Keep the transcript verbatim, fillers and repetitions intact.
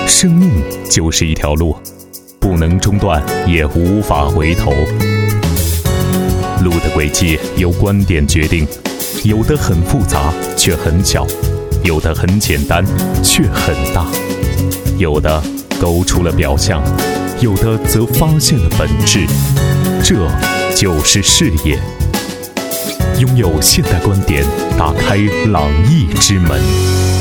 生命就是一条路，不能中断，也无法回头。路的轨迹由观点决定，有的很复杂，却很小；有的很简单，却很大；有的勾出了表象，有的则发现了本质。这就是视野。拥有现代观点，打开朗逸之门。